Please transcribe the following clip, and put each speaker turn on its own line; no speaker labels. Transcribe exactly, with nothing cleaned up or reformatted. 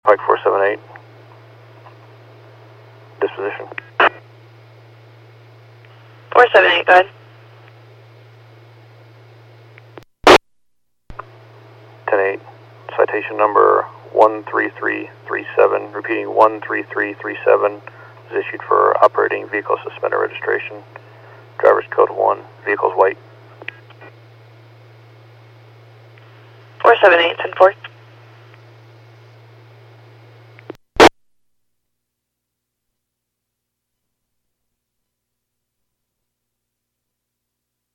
Pike four seven eight. Disposition.
four seven eight, go ahead.
ten eight. Citation number one three three three seven. Repeating one three three three seven. Is issued for operating vehicle suspended registration. Driver's code one. Vehicle's white.
four seven eight, ten four.